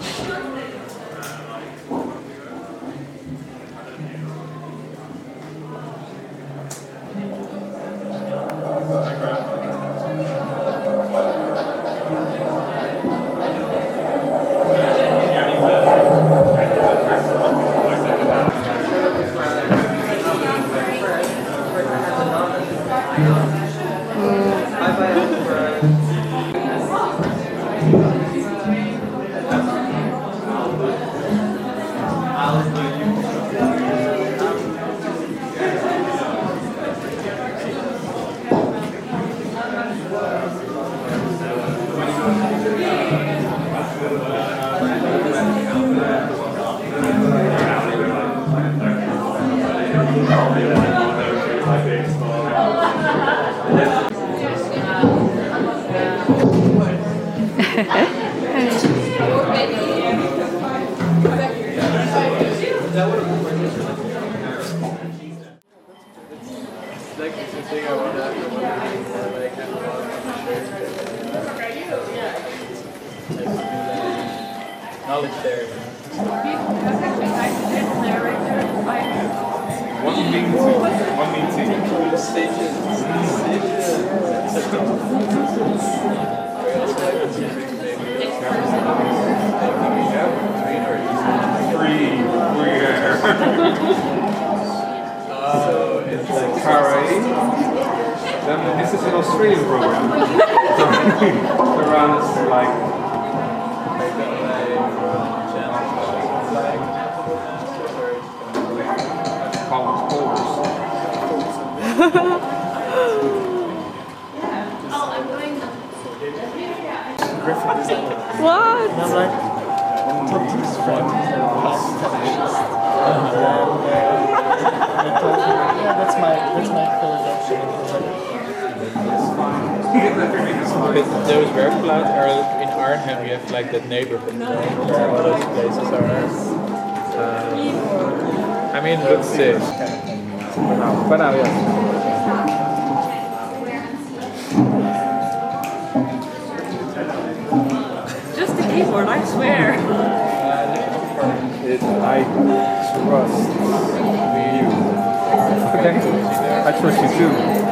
Knowledge there. One meeting. Stages. Three. So it's like Karate. Then this is an Australian program. Around like What? And I'm like, talk to his friend past 10 minutes. And I told him, yeah, that's my third option. And he was like, those Werkplaats are in Arnhem. You have like that neighborhood where all those places are. I mean, let's see. for now, yes. Just the keyboard, I swear. I trust you. Okay. I trust you too.